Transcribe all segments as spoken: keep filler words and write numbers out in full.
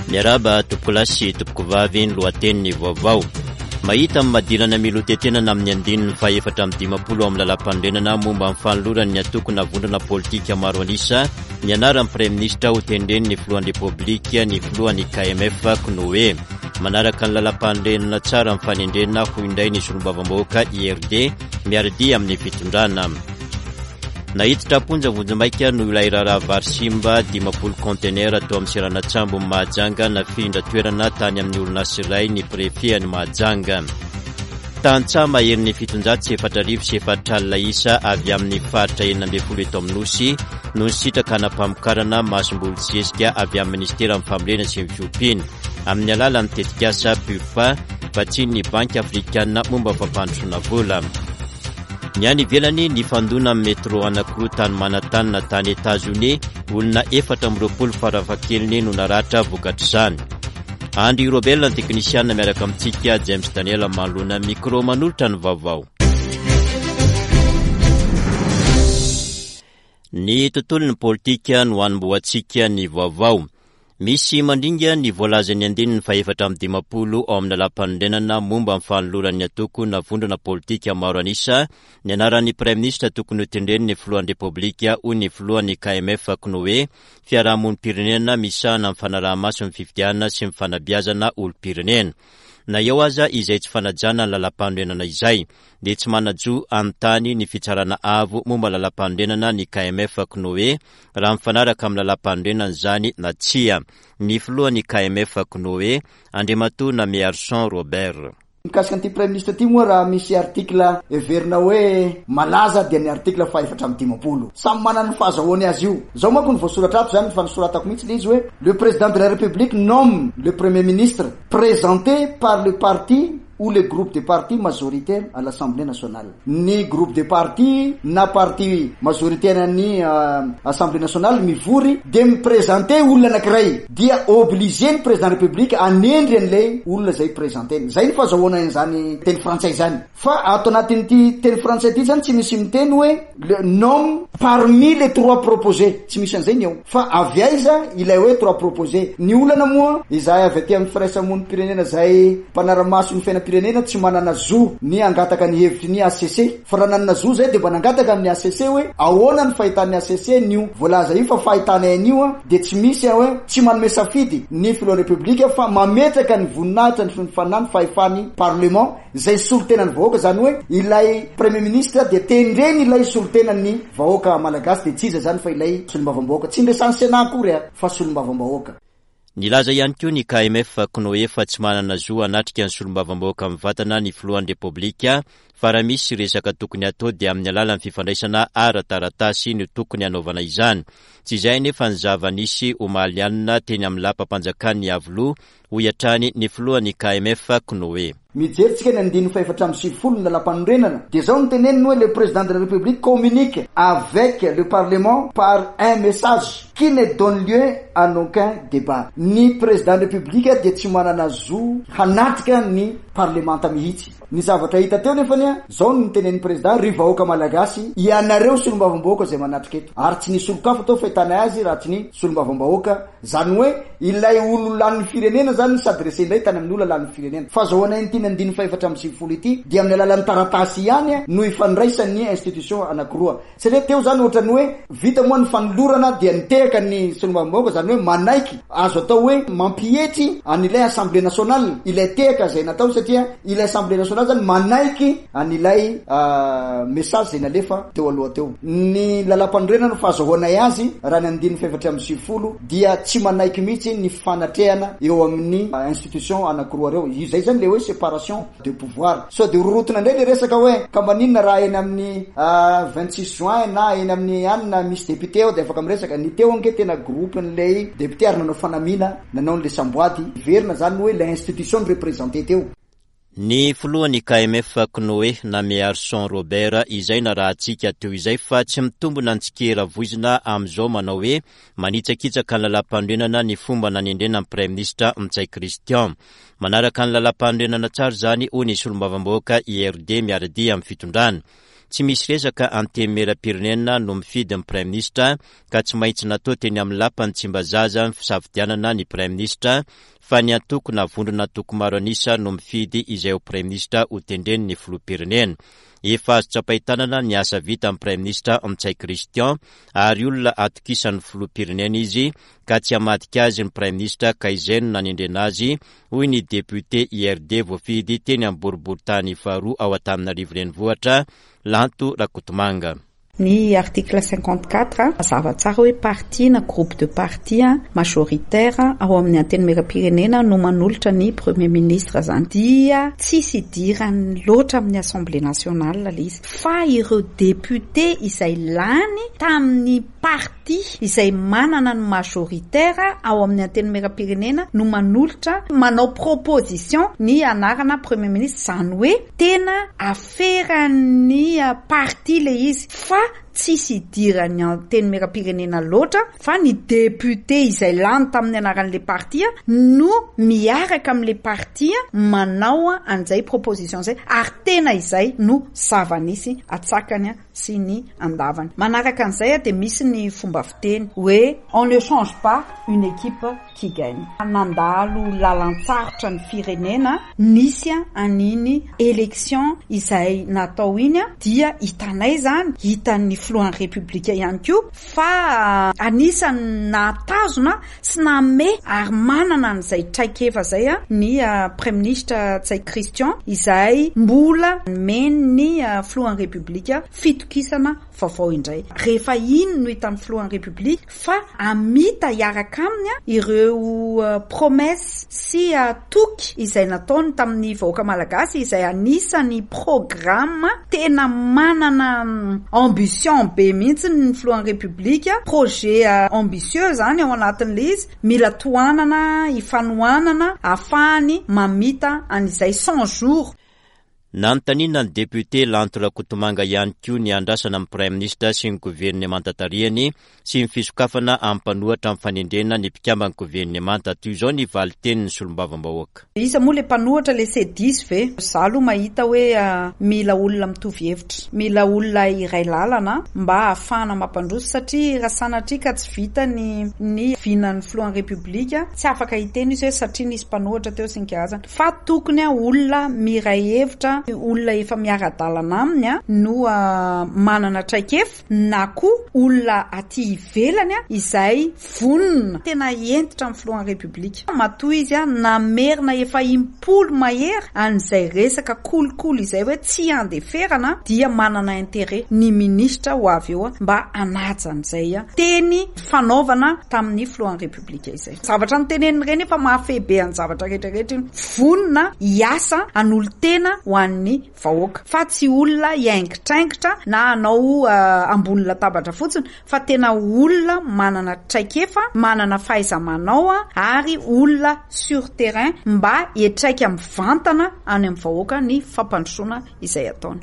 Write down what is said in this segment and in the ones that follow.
Miaraba topolasy topokuvavy ny lohateny vaovao. Mahita madirana milotetenana amin'ny andininy fa efatra amin'ny dimapolo amin'ny lalam-pandrenana momba amin'ny fanoloran'ny atokona vondrona politika maro anisa ny anaran'ny Premier Ministre ho tendreny ny filohan'ny Repoblika ny filohan'ny K M F Knoe. Manaraka ny lalam-pandrenana tsara amin'ny fanendrena ho indray ny solombavam-bahoaka I R D miardia amin'ny fitondrana. Nahitatra ponja vonjamaika no ilay raharaha vary simba dimapolo conteneur atao amin'ny Seranan-tsambo Mahajanga na findra toerana tany amin'ny orinasy iray ny prefet ny Mahajanga. Tantsama herin'ny fitonjato sy efatra arivo sy efatra alina isa avy amin'ny faritra enina ambin'ny folo eto amin'ny nosy no nisitraka anampamokarana masom-boly zezika avy amin'ny ministera amin'ny fambolena sy ny fiompiana amin'ny alalan'ny tetikasa PURPA vatsian'ny banky afrikana momba fampandrosoana vola. Ny any ivelany ny fandona amin'ny metro anankiroa tany manantanina tany États-Unis olona efatra amby roapolo farafahakeliny no naratra vokatr'izany. Andry Robel ny teknisiana miaraka amintsika James Daniel Malona micro manolotra ny vaovao. Ny tontolon'ny politika no hanomboantsika ny vaovao. Misy mandringa ny voalazan'ny andininy fa efatra amin'ny dimapolo ao amin'ny lalam-pandrenana momba amin'ny fanoloran'ny atoko na vondrona politika maro anisa ny anaran'ny Premier Ministre tokony ho tendreny ny filohan'ny Repoblika ho ny filohan'ny K M F Knoe fiarahamonim-pirenena misahana amin'ny fanaraha-maso ny fifidianana sy ny fanabeazana olom-pirenena. Na eo aza izay tsy fanajana ny lalam-pandrenana izay, dia tsy manajo anontany ny fitsarana avo momba lalam-pandrenana ny K M F Knoe raha mifanaraka amin'ny lalam-pandrenana izany na tsia. Ny filohan'ny K M F Knoe Andriamatoa Namearson Robert. Mikasika an'ity Premier Ministre ity moa raha misy artikla everina hoe malaza dia ny artikla fa efatra amin'ny dimapolo. Samy manana ny fahazahoany azy io. Zao manko ny voasoratra ato zany fa nisoratako mihitsy le izy hoe le président de la République nomme le Premier Ministre présenté par le parti ou le groupe de partis majoritaires à l'Assemblée nationale. Ni groupe de partis na parti majoritaire ni uh, Assemblée nationale mivory de miprésenter olona anankiray dia obligé ny président de la République anendry an'ilay olona zay présenté. Zay ny fahazahoana izany teny frantsay zany. Fa ato anatin'ity teny frantsay ity zany tsy misy miteny hoe le nom parmi les trois proposés. Tsy misy an'izay ny eo. Fa avy aiza ilay hoe trois proposés. Ny olana moa izay avy aty amin'ny firaisamonim-pirenena zay mpanara-maso ny fiainam pirenena tsy manana zo ny angataka ny hevitry ny A C C fa raha nanana zo zay de mba nangataka amin'ny A C C hoe ahoana ny fahitan'ny A C C nio voalaza io fa fahitanay anio a de tsy misy hoe tsy manome safidy ny filohan'ny Repoblika fa mametraka ny voninahitra ny fanany fahefany parlement zay solotenan'ny vahoaka zany hoe ilay Premier Ministre de tendreny ilay solotenan'ny vahoaka malagasy de tsiza zany fa ilay solombavam-bahoaka tsy ndresan'ny Sénat akory a fa solombavam-bahoaka. Nilaza ihany koa ny K M F Knoe fa tsy manana zo anatrika ny solombavam-bahoaka amin'ny vatana ny filohan'ny Repoblika fa raha misy resaka tokony atao dia amin'ny alalan'ny fifandraisana ara-taratasy no tokony anaovana izany. Tsy izay nefa ny zava-nisy omalianina teny amin'ny lapa-panjakan'ny avoloha ho iatrany ny filohan'ny K M F Knoe. Mijeritsika ny andininy fa efatra amby sivifolo ny lalam-pandrenana dia zao ny teneniny hoe le président de la République communique avec le Parlement par un message qui ne donne lieu à aucun débat. Ny président de la République dia tsy manana zo hanatrika ny parlemanta mihitsy. Ny zavatra hita teo nefa nia zao ny tenen'ny président ry vahoaka malagasy ianareo solombavam-bahoaka zay manatrika eto ary tsy ny solokafo atao fahitana azy raha tsy ny solombavam-bahoaka zany hoe ilay olo lan'ny firenena zany s'adresse indray tany amin'ny olona lan'ny firenena fa zahoana ity nandiny fa efatra amby sivifolo ity dia amin'ny alalan'ny taratasy ihany no ifandraisan'ny institution anankiroa satria teo zany ohatrany hoe vita moa ny fanolorana dia nitehaka ny solombavam-bahoaka zany hoe manaiky azo atao hoe mampietry an'ilay Assemblée nationale ilay tehaka zay natao satria ilay Assemblée nationale zany manaiky an'ilay uh, message zay nalefa teo aloha teo. Ny lalam-pandrenana fahazahoanay azy raha ny andiny fa efatra amby sivifolo dia tsy manaiky mihitsy ny fanatrehana eo amin'ny uh, institution anankiroa reo. Izay zany le hoe séparation de pouvoir. So de rorotona ndray le resaka hoe ka maninona raha eny amin'ny uh, vingt-six juin na eny amin'ny anina misy député ao de afaka miresaka ny teo anke tena groupe n'ilay député ary nanao fanamina nanao n'le samboady verina zany hoe la institution représenté teo. Ny filohan'ny K M F Knoe Namearson Robert izay na raha antsika teo izay fa tsy mitombona antsikera voizina amin'izao manao hoe manitsakitsaka ny lalam-pandrenana ny fomba nanendrena ny Premier Ministre Mitsay Christian. Manaraka ny lalam-pandrenana tsara zany ho ny solombavam-bahoaka I R D miaradia amin'ny fitondrana. tsy misy resaka antemeram-pirenena no mifidy ny Prime Ministre ka tsy maintsy natao teny amin'ny lapany Tsimbazaza ny fisafidianana ny Prime Ministre fa ny antoko na vondrona antoko maro anisa no mifidy izay ho Prime Ministre ho tendreny ny filoham-pirenena. Efa azo tsapaitanana ny asa vita amin'ny Prime Ministre Amitsay Christian ary olona atokisan'ny filoham-pirenena izy ka tsy hamadika azy ny Prime Ministre ka izay no nanendrena azy hoy ny député I R D voafidy teny amin'ny boriboritany faharoa ao Antananarivo renivohitra Lanto Rakotomanga. Ny article cinquante-quatre mazava tsara hoe parti na groupe de parti majoritaire ao amin'ny antenimieram-pirenena no manolotra ny premier ministre zany dia tsisy idirany loatra amin'ny assemblée nationale la izy fa ireo député izay lany tamin'ny parti izay manana ny majoritaire ao amin'ny antenimieram-pirenena no manolotra manao proposition ny anarana premier ministre zany hoe tena aferan'ny parti le izy fa tsisy idirany antenimieram-pirenena loatra fa ny député izay lany tamin'ny anaran'le parti no miaraka amin'le parti manao an'izay proposition zay ary tena izay no zava-nisy atsakany sy ny andavany. Manaraka an'izay dia misy ny fomba fiteny hoe on ne change pas une équipe qui gagne. Nandalo lalan-tsarotra ny firenena nisy aniny élection izay natao iny dia hitanay zany hitan'ny filohan'ny républicain ihany koa fa anisany natazona sy name ary manana an'izay traikefa zay ny Premier Ministre Tsay Christian izay mbola men'ny filohan'ny républicain fitokisana vaovao indray. Rehefa iny no hitan'ny filohan'ny république fa amita hiaraka aminy ireo uh, promesse sy uh, toky izay nataony tamin'ny vahoaka malagasy izay anisany programme tena manana um, ambition be mihitsy ny filohan'ny république projet uh, ambitieux zany ao anatin'le izy mila toanana ifanoanana afahany mamita an'izay cent jours. Nantanina ny député Lanto Rakotomanga ihany koa ny andrasana amin'ny Prime Ministre sy ny gouvernemanta tarihany sy ny fisokafana ampanohatra amin'ny fanendrena ny mpikambana gouvernemanta toy izao ny valiteniny solombavam-bahoaka. Isa moa le mpanohatra le C dix ve za aloha mahita hoe uh, mila olona mitovy hevitra, mila olona iray lalana mba ahafahana mampandroso satria raha sanatria ka tsy vita ny ny vinan'ny filohan'ny république tsy afaka hiteny izy hoe satria nisy mpanohatra teo sy ny karazana fa tokony olona miray hevitra olona efa miara-dalana aminy no uh, manana traikefa na koa olona aty ivelany izay vonona tena entitra amin'ny filohan'ny république. Matoa izy namerina efa impolo mahery an'izay resaka kolokolo izay hoe tsy andeferana dia manana intérêt ny ministre ho avy eo mba hanaja an'izay teny fanaovana tamin'ny filohan'ny république izay. Zavatra noteneniny reny efa mahafebe any zavatra rehetrarehetra vonona hiasa an'olo tena ho ny vahoaka fa tsy olona hiaingitraingitra na anao uh, ambony latabatra fotsiny fa tena olona manana traikefa manana fahaiza-manao ary olona sur terrain mba hiatraika mivantana any amin'ny vahoaka ny fampandrosoana izay ataony.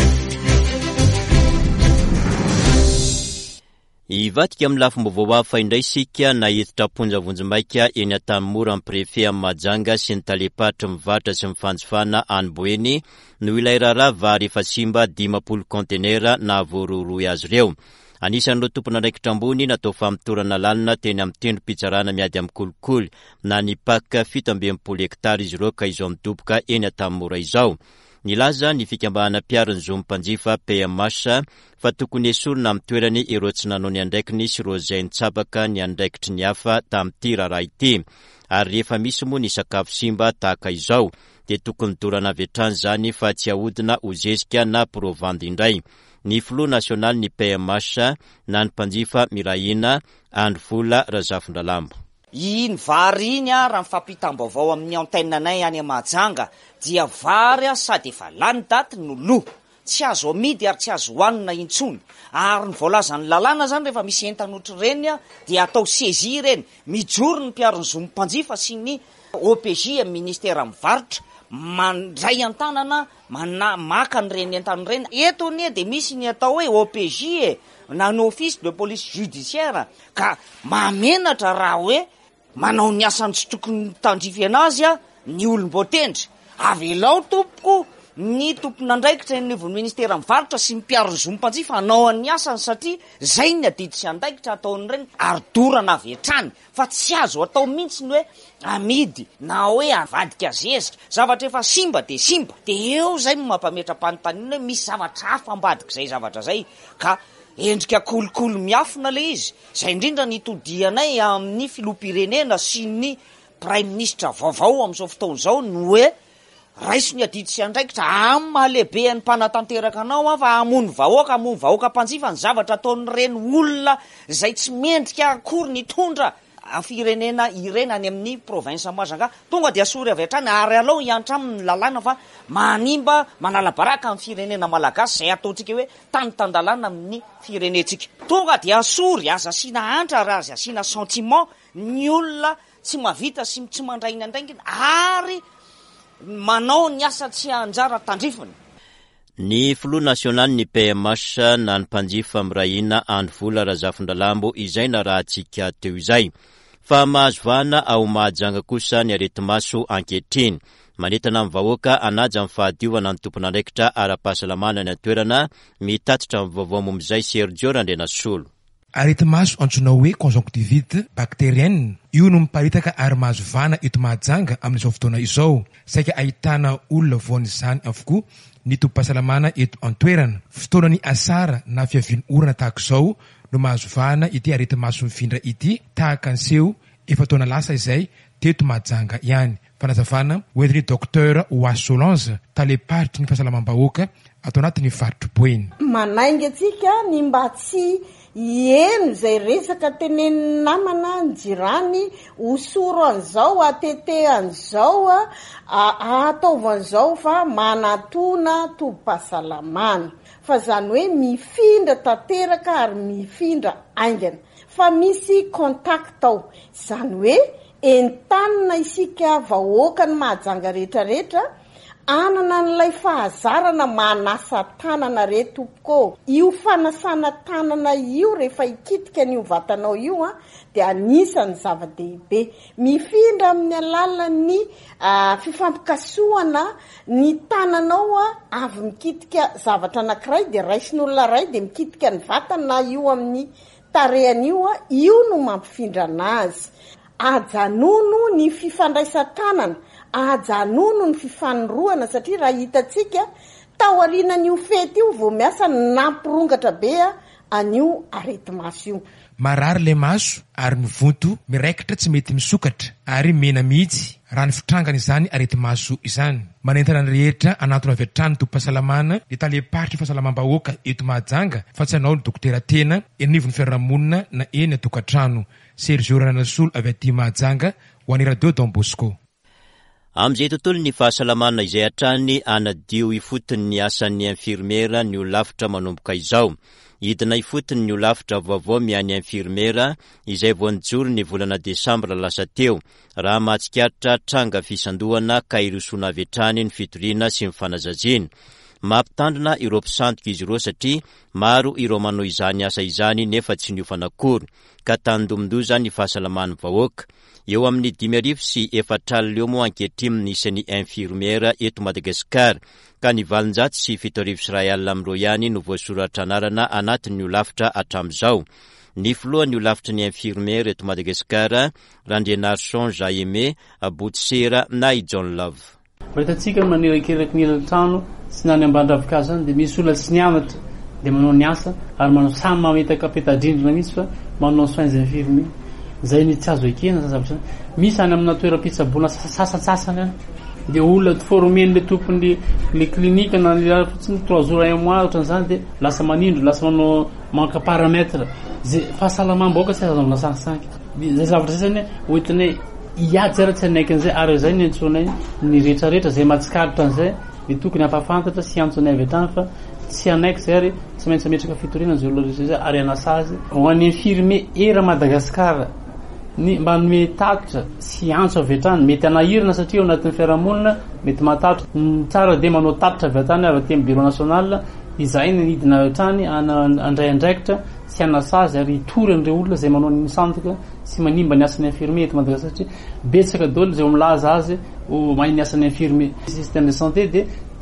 Ivatika amin'ny lafim-baovao hafa indray sika nahititra ponjavonjy-maika eny Antanimora amin'ny préfet amin'ny Mahajanga sy ny talepatra mivarotra sy mifanjifana any Boeny no ilay raharaha vary efa simba dimapolo contenera na voaroroy azy ireo. Anisan'ireo tompona andraikitra ambony natao famitorana lalina teny amin'ny tendrom-pitsarana miady amin'ny kolikoly na ny paka fito amby enimpolo hektara izy ireo ka izao midoboka eny Antanimora izao. Nilaza ny fikambahana piarany zom-panjifa P M H fa tokony esorina amin'ny toerany ireo tsy nanao ny andraikiny sy ireo izay nitsabaka ny andraikitry ny hafa tamin'ity raharaha ity. Ary rehefa misy moa ny sakafo simba tahaka izao dia tokony dorana avy hatrany zany fa tsy ahodina ho zezika na provandy indray. Ny filoha nasionaly ny P M H na ny mpanjifa Mirahina Androvola Razafindralambo. Iny vary iny raha mifampitam-baovao amin'ny antenanay any Mahajanga dia vary sady efa lany daty no lo tsy azo amidy ary tsy azo hoanina intsony ary ny voalazan'ny lalàna zany rehefa misy entanotry reny dia atao saisie reny mijoro ny mpiarony zom-panjifa sy ny O P J amin'ny ministère mivarotra mandray antanana mana maka ny reny entany reny eto ny dia misy ny atao hoe O P J e na ny office de police judiciaire ka mamenatra raha hoe manao ny asany tsy tokony tandrify anazy ny olom-botendry avelao tompoko ny tompon'andraikitra nivon'ny ministera mivarotra sy mipiaronzo mpanjifa hanao an'ny asany satria zay ny adidy sy andraikitra ataony reny ardorana avetrany fa tsy azo atao mihitsy ny hoe amidy na hoe avadika zezika zavatra efa simba de simba de eo zay mampametra-panontaniana hoe misy zavatra hafa ambadika zay zavatra zay ka endrika kolokolo miafina le izy zay indrindra nitodianay amin'ny filopirenena sy ny prime ministre vaovao amin'izao fotoana zao no hoe raiso ny adidy sy andraikitra amin'ny mahalehibe ny mpanatanteraka anao a fa amony vahoaka amony vahoaka mpanjifa ny zavatra ataony reny olona zay tsy mendrika akory ny tondra firenena irena any amin'ny province Mazanga tonga dia sory avy hatrany ary alao hiantra amin'ny lalàna fa manimba manala baraka amin'ny firenena malagasy zay ataontsika hoe tany-tandalàna amin'ny firenetsika tonga dia sory aza asiana antra raha azy asiana sentiment ny olona tsy mavita sy tsy mandray ny andraikiny ary manao ny asa tsy anjara tandrifiny. Ny Flou National ny P M H na ny mpanjifa mirahina andro vola Razafindralambo izay na raha antsika teo izay fa mahazo vana ao Mahajanga kosa ny areti-maso ankehitriny manentana amin'ny vahoaka anaja amin'ny fahadiovana ny tompon'andraikitra ara-pahasalamana ny atoerana mitatitra amin'ny vaovao momizay Sergio Randrenasolo. Areti-maso antsoina hoe conjonctivite bactérienne io no miparitaka ary mahazo vana eto Mahajanga amin'izao fotoana izao saika ahitana olona voany izany avokoa ny tompo-pahasalamana eto antoerana fotoana ny asara na fiaviany orana tahaka izao no mahazo vana ity areti-maso mifindra ity tahaka anseho efa taona lasa izay teto Mahajanga ihany fanazavana hoentin'ny docteur Oas Solange taleparitry ny fahasalamam-bahoaka atao anatin'ny faritro-boeny manainga atsika ny mba tsy eno zay resaka teneny namana ny jirany osoro an'izao atete an'izao a ataovan'izao fa manatona tompo-pahasalamana fa zany hoe mifindra tanteraka ary mifindra aingana fa misy contact ao zany hoe entanina isika vahoaka ny Mahajanga rehetrarehetra anana n'ilay fahazarana manasa tanana re tompoko io fanasana tanana io rehefa ikitika n'io vatanao io a dia anisany zava-dehibe mifindra amin'ny alalan'ny uh, fifampikasoana ny tananao a avy mikitika zavatra anankiray dia raisin'olona ray dia mikitika ny vatana na io amin'ny tarehan'io a io no mampifindra anazy ajanono ny fifandraisan-tanana ajanono ny fifanoroana satria raha hitatsika tao arinan'io fety io vao miasa nampirongatra be an'io areti-maso io marary le maso ary ny vonto miraikitra tsy mety misokatra ary mena mihitsy raha ny fitrangana izany areti-maso izany manentana ny rehetra anatona avy hatrany tompo-pahasalamana ny taleparitry ny fahasalamam-bahoaka eto Mahajanga fa tsy anao ny dokotera tena enivon'ny fiarahamonina na eny atokantrano Sergio Randrenasolo avy aty Mahajanga ho an'ny radio Don Bosco. Amizay tontolo ny fahasalamana izay hatrany anadio ifotony ny asan'ny infirmiera ny olafitra manomboka izao. Hidina ifotony ny olafitra vaovao miany infirmiera izay voanjoro ny volana Desambra lasa teo raha mahatsikaritra tranga fisandohana ka irosona avy hatrany ny fitoriana sy ny fanazazina. Mampitandrina ireo mpisantoka izy ireo satria maro ireo manao izany asa izany nefa tsy niofanakory ka tandomdoza ny fahasalaman'ny vahoaka. Eo amin'ny dimy arivo sy efatralina eo moa ankehitriny isan'ny infirmiera eto Madagasikara ka ny valonjato sy fito arivo sy iray alina amin'ireo ihany no voasoratra anarana anatin'ny olafitra hatramin'izao. Ny filohan'ny olafitra ny infirmiera eto Madagasikara Randrenarson Jaime Botsera na John Love. Mahitatsika manerakeraky ny elan-trano sy nany ambandravika zany dia misy olona tsy nianatra dia manao ny asa ary manao samy mametaka peta-drindrina mihitsy fa manao soins infirmiers zay ny tsy azo ekena zavatra misy any amina toeram-pitsaboana sasatsasany any dia olona formen'le tompony le klinika na ny fotsiny trois jours un mois ohatran'izany dia lasa manindro lasa manao manka paramètre zay fahasalamam-bahoaka tsy azo amina sankisanky zay zavatra zay zany hoentinay iady tsara tsy anaiky an'izay ary zay ny antsonay ny rehetrarehetra zay mahatsikaritra an'izay dia tokony hampafantatra sy antsonay avy hatrany fa tsy anaiky zay ary tsy maintsy ametraka fitoriana zay olona rehetra zay ary anasa azy ho an'ny infirmier era Madagasikara ny mba nome tatitra sy antso avy hatrany mety anahirana satria ao anatin'ny fiarahamonina mety mahatatra tsara dia manao tatitra avy hatrany avy aty amin'ny bureau national izay ny nidina avy hatrany andray andraikitra sy anasa azy ary hitory an'ireo olona zay manao ny sandoka sy manimba ny asan'ny infirmier eto Madagasikara satria betsaka daholo zay milaza azy ho mahay ny asan'ny infirmier système de santé dia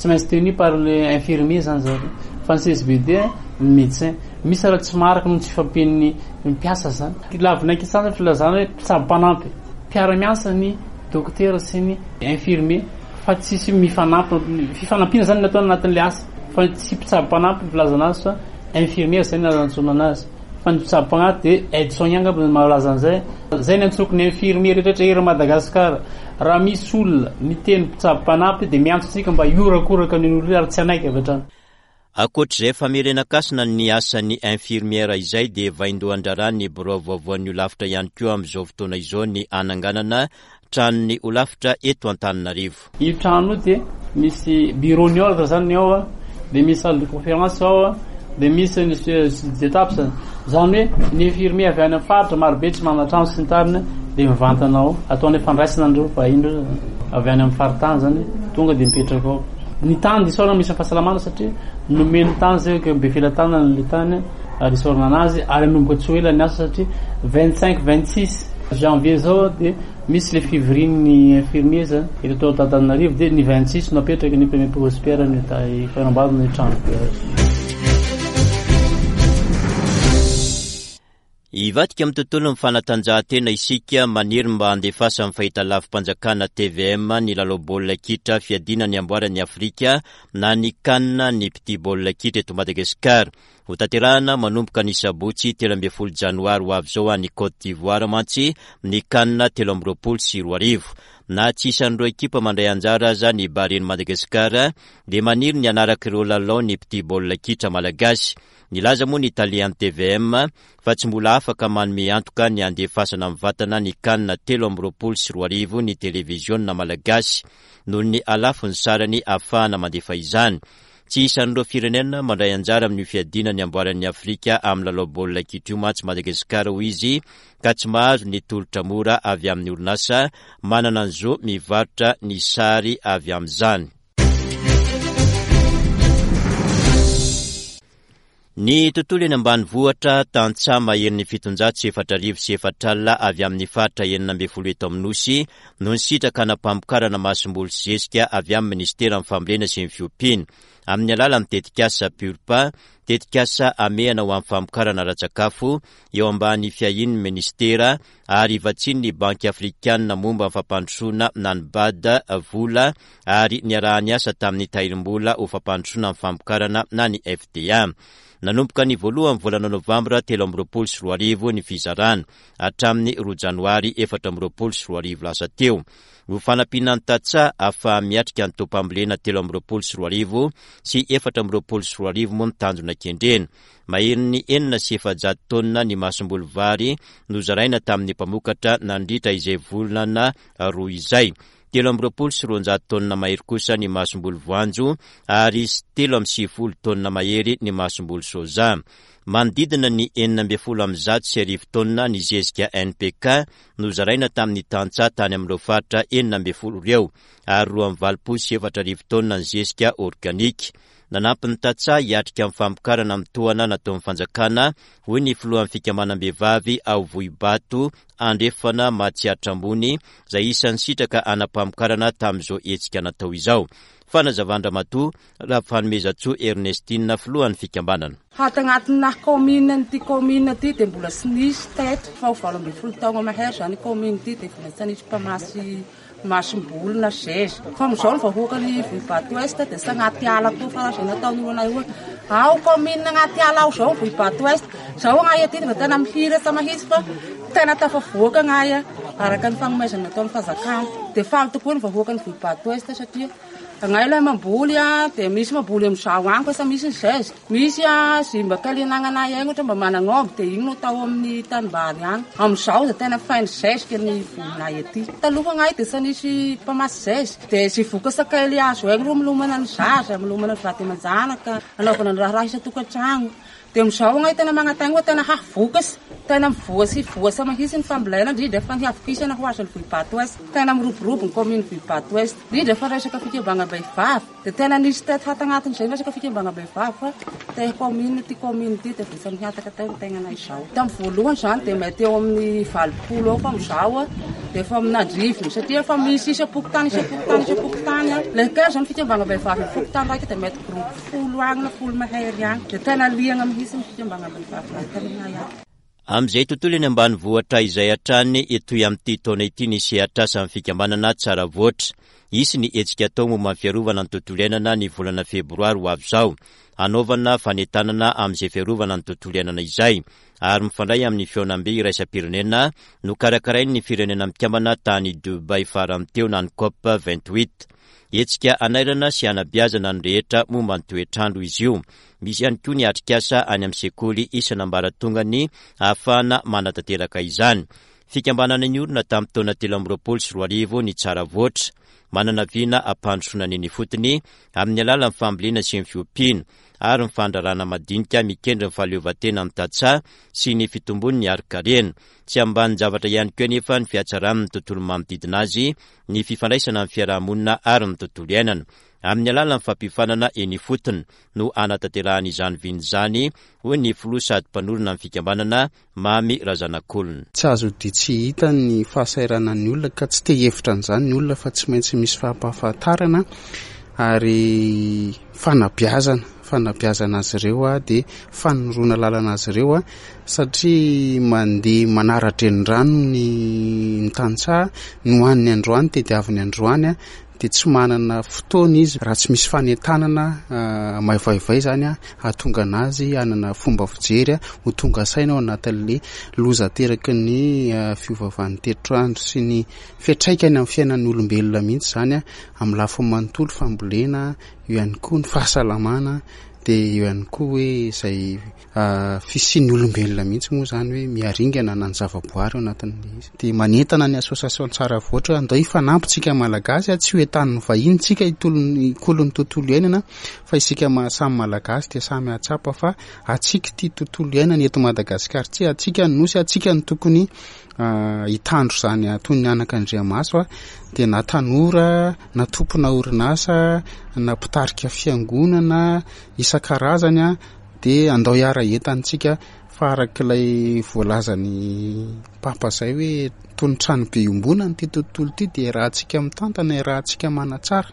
tsy maintsy tenu par le infirmier zany zao fa ny C S B D médecin misy raha tsy maraka no tsy fampian'ny mpiasa zany lavinaiky tsara filazana hoe mpitsabo mpanampy mpiara-miasa ny docteur sy ny infirmier fa tsisy mifanampy fifanampiana zany natao anatin'le asa fa tsy mpitsabo mpanampy filazana azy fa infirmier zany nazantsona anazy fa ny mpitsabo mpanampy de aide soignant ngamba mahalaza an'izay zay ny antsoky ny infirmier rehetrarehetra ery Madagasikara raha misy olona miteny mpitsabo mpanampy de miantso tsika mba iorakoraka ny olo ary tsy anaiky avy hatrany. Akoatr'izay famerenakasina ny asan'ny infirmiera izay de vaindohan-drarany birao vaovaon'ny olafitra ihany koa amin'izao fotoana izao ny ananganana tranony olafitra eto Antananarivo. Io trano de misy bureau ny ordre zany ao de misy salle de conférence ao de misy ny étape zany zany hoe ny infirmier avy any amin'ny faritra marobe tsy manana trano sy ny tariny de mivantana ao ataony fandraisana andreo vahiny avy any amin'ny faritany zany tonga de mipetraka ao. Ny tany disorana misy fahasalamana satria nomeny tany zay ke be filatanana le tany ary disorana anazy ary anomboka tsy ela ny asa satria vingt-cinq vingt-six janvier zao de misy le fiviriny infirmier zany eto Antananarivo de ny vingt-six napetraka ny premier prospère ny fanambazana ny trano. Ivatika amin'ny tontolo ny fanatanjahantena isika maniry mba andefasa amin'ny fahitalavim-panjakana T V M ny lalao baolina kitra fiadina ny amboaran'ny Afrika na ny kanina ny petit baolina kitra eto Madagasikara. Ho tanterahana manomboka ny sabotsy telo amby folo janoary ho avy zao any Côte d'Ivoire mantsy ny kanina telo amby roapolo sy roa arivo. Na tsy isan'ireo ekipa mandray anjara aza ny bareny Madagasikara de maniry ny anarak'ireo lalao ny petit baolina kitra malagasy. Nilaza moa ny Italien T V M fa tsy mbola afaka manome antoka ny andefasana amin'ny vatana ny kanina telo amby roapolo sy roa arivo ny televiziona malagasy noho ny alafony sarany afahana mandefa izany. Tsy isan'ireo firenena mandray anjara amin'ny fiadina ny amboaran'ny Afrika amin'ny lalao baolina kitra mantsy Madagasikara ho izy ka tsy mahazo ny tolotra mora avy amin'ny orinasa manana an'izao mivarotra ny sary avy amin'izany. Ny tontolo eny ambanivohitra tantsama erin'ny fitonjato sy efatra arivo sy efatra alina avy amin'ny faritra enina amby folo eto amin'ny nosy no nisitraka anampamokarana masombolo sy zesika avy amin'ny ministera amin'ny fambolena sy ny fiompiana amin'ny alalan'ny tetikasa Purpa, tetikasa amehana ho amin'ny famokarana ara-tsakafo eo ambany fiahin'ny ministera ary vatsiny ny banky afrikanina momba amin'ny fampandrosoana na ny bada vola ary niarahany asa tamin'ny tahirim-bola ho fampandrosoana amin'ny famokarana na ny F D A. Nanomboka ny voalohany volana novambra telo amby roapolo sy roa arivo ny fizarana hatramin'ny roa janoary efatra amby roapolo sy roa arivo lasa teo. Ho fanampiana tatsa afa miatrika ny topambolena telo amby roapolo sy roa arivo sy efatra amby roapolo sy roa arivo moa mitandrona kendrena. Maherin'ny enina sy efajato taonina ny masombolo vary nozaraina tamin'ny mpamokatra nandritra izay volana roa izay. Telo amby roapolo sy roanjato taonina mahery kosa ny masombolo voanjo ary telo amby sivifolo taonina mahery ny masombolo soja. Manodidina ny enina amby folo amby zato sy arivo taonina ny zezika N P K nozaraina tamin'ny tantsa tany amin'ireo faritra enina amby folo ireo ary roa amby valopolo sy efatra arivo taonina ny zezika organika. Nanampy ny tatsa hiatrika amin'ny famokarana amin'ny toana natao amin'ny fanjakana hoy ny filohan'ny fikambanam-behivavy ao Vohibato andrefana Matsiatra Ambony izay isan'ny sitraka anampamokarana tamin'izao hetsika natao izao. Fanazavandra matoa raha fanomezatsoa Ernestine filohan'ny fikambanana. Hata agnatina commune ny ty commune ty de mbola tsy nisy teto fa ho valo amby folo taogna mahery zany commune ty de mbola tsy nisy mpamasy masom-bolona zeza fa amizao ny vahoakany Vohibato Ouest de tsy agnaty ala to fa zay nataon'olo anay hoe ao commune agnaty ala ao zao Vohibato Ouest zao agnaia ty de tena mihiratra mahitsy fa tena tafavoaka agnaia araka ny fanomezana nataon'ny fazakana de faly tokoa ny vahoakany Vohibato Ouest satria agnaia ilay mamboly a de misy mamboly amizao agny fa sa misy ny zeza misy a zimbakalinananay agny ohatra mba managnomby de igny no atao amin'ny tanimbary agny amizao de tena fainy zezika ny volinay aty taloha agnaia de sa nisy mpamasy zeza de sy voka sakely azo agny ro milomana ny zaza milomana ny vady aman-janaka anaovana ny raharaha isa tokantragno dia amin'izao agna tena magnatany hoe tena hahavokatsy tena mivoasy voasa mahitsy ny fambolena indrindra fa niavokisana ho azy ny Vohibato Ouest tena miroborobo ny commune Vohibato Ouest indrindra fa resaka fikambangam-behivavy dia tena nisy tety hata agnatin'izay resaka fikambangam-behivavy fa te commune ty commune ty dia vosa mihataka tao ny tegnana izao tamin'ny voalohany zany dia mety eo amin'ny valopolo eo fa amin'izao dia efa minadrivony satria efa misy isam-pokotany isam-pokotany isam-pokotany le kay zany fikambangam-behivavy ny fokotany raiky dia mety groupe folo agny na folo mahery agny dia tena liagna mihitsy ny fikambangam-behivavy tena ihany. Amin'izay tontolo eny ambanivohitra izay hatrany etoy amin'ity taona ity nisy atrasa amin'ny fikambanana tsara voatra. Isy ny hetsika atao momba ny fiarovana ny tontolo iainana ny volana febroary ho avy izao, anaovana fanentanana amin'izay fiarovana ny tontolo iainana izay, ary mifandray amin'ny feonam-be iraisam-pirenena no karakarainy ny firenena mikambana tany Dubai farany teo na ny COP vingt-huit. Hetsika anairana sy anabeazana ny rehetra momba ny toetrandro izy io. Misy ihany koa ny atrikasa any amin'ny sekoly isan'ambaratongany ahafahana manatanteraka izany. Fikambanana ny orona tamin'ny taona telo amby roapolo sy roa arivo ny tsara voatra, manana viana ampandrosona ny fotony amin'ny alalan'ny fambolena sy ny fiompiana ary ny fandrarana madinika mikendry ny fahaleovantena amin'ny tantsaha sy ny fitombony ny arikarena. Tsy ambany zavatra ihany koa nefa ny fiatsaran'ny tontolo manodidina azy, ny fifandraisana amin'ny fiarahamonina ary ny tontolo iainana. Amin'ny alalan'ny fampifanana eny fotony no anatanterahana izany viny izany, hoy ny filoha sady mpanorona amin'ny fikambanana Mamy Razanakolona. Tsy azo dia tsy hita ny fahasairana ny olona ka tsy te hevitra an'izany ny olona fa tsy maintsy misy fahampahafantarana ary fanabeazana fanabeazana azy ireo a dia fanorona lalana azy ireo a satria mandeha manaratra ny rano ny tantsaha no haniny androany tediaviny androany a dia tsy manana fotoana izy raha tsy misy fanentanana uh, maivaivay zany a hahatonga anazy hanana fomba fijery a ho tonga saina ao anatin'le loza teraky ny uh, fiovavan'ny toetrandro sy ny fiatraikany amin'ny fiainan'ny olombelona mihitsy zany a amin'ny lafiny manontolo fambolena, eo ihany koa ny fahasalamana, dia eo ihany koa hoe izay uh, fisian'ny olombelona mihitsy moa zany hoe miaringana na ny zavaboary ao anatin'le izy. Dia manentana ny association tsara voatra andao ifanampintsika malagasy a tsy hoe tany vahiny tsika ikolon'ny tontolo iainana fa isika samy malagasy dia samy atsapa fa atsika ty tontolo iainana eto Madagasikara tsy atsika nosy atsika ny tokony uh, hitandro zany toy ny anak'Andriamaso a dia na tanora na tompona orinasa na mpitarika fiangonana isan-karazany a dia andao hiara entantsika fa arak'ilay voalazany papa zay hoe tony trano be iombonany ty tontolo ty dia rahantsika mitantana rahantsika manatsara.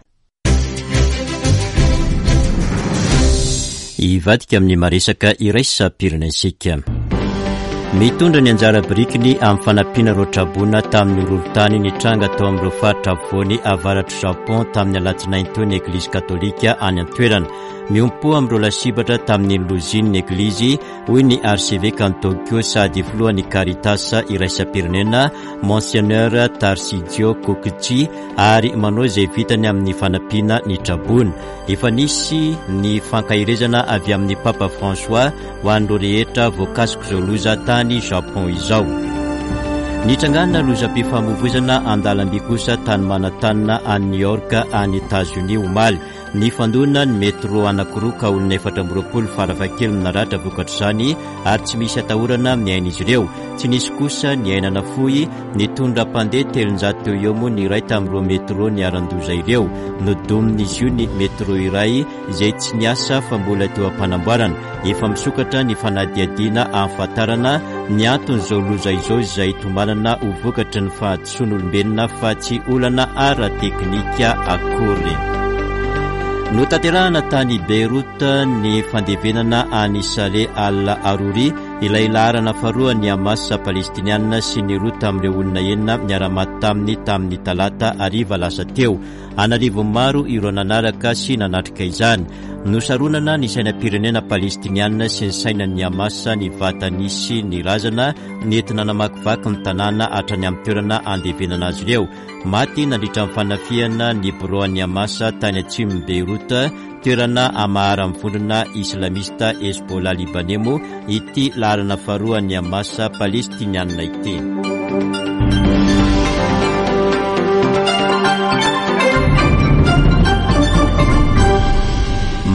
Ivadika amin'ny maresaka iraisam-pirenensika. Mitondra ny anjara birikiny amin'ny fanampiana rotrabona tamin'ny olon-tany ny tranga tao amin'ireo faritra afovoany avaratry Japon tamin'ny alatsinainy teo ny Eglizy Katolika any an-toerana. Miompo amin'ireo lasibatra tamin'ny loziny ny Eglizy, hoy ny archevêque any Tokyo sady filohan'ny Caritas iraisam-pirenena Monseigneur Tarsidio Kokuchi ary manao izay vitany amin'ny fanampiana ny trabona. Efa nisy ny fankahirezana avy amin'ny Papa François ho an'ireo rehetra voakasiko izao loza tany Japon izao. Nitrangana lozam-pifamoivoizana andalamby kosa tany manatanana any New York any États-Unis omaly. Ny fandona ny metro anankiroa ka olona efatra amby roapolo farafakely naratra vokatra izany ary tsy misy atahorana amin'ny aina izy ireo. Tsy nisy kosa ny ainana fohy nitondra mpandeha telonjato teo eo moa ny iray tamin'ireo metro niaran-doza ireo. Nodomin'izy io ny metro iray izay tsy niasa fa mbola teo am-panamboarana. Efa misokatra ny fanadihadiana ahafantarana ny anton'izao loza izao izay tombanana ho vokatry ny fahadisoan'olombelona fa tsy olana ara-teknika akory. No tanterahana tany Beirut ny fandevenana any Saleh al-Arouri ilay laharana faharoa ny Hamas Palestiniana sy ny roa tamin'ireo olona enina niara-maty taminy tamin'ny talata hariva lasa teo. Anarivo maro ireo nanaraka sy nanatrika izany. Nosaronana ny sainam-pirenena Palestiniana sy ny sainan'ny Hamas ny vatany sy ny razana nentina namakivaky ny tanàna hatrany amin'ny toerana andevenana azy ireo. Maty nandritra amin'ny fanafiana ny bureau-ny Hamas tany atsimo Beirut, toerana amahara amin'ny vondrona islamista Hezbollah Libanemo ity laharana faharoa ny Hamas Palestiniana ity.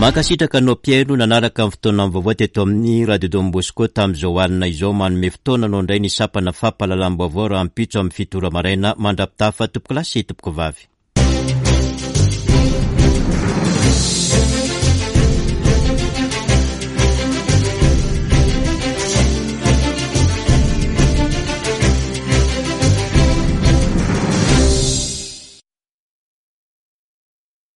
Makasitraka anao Piaino nanaraka amin'ny fotoana vaovao teto amin'ny Radio Don Bosco tamin'izao alina izao manome fotoana anao indray ny sapana fampahalalam-baovao raha ampitso amin'ny fitora maraina mandrapitafa topoko lasy topoko vavy.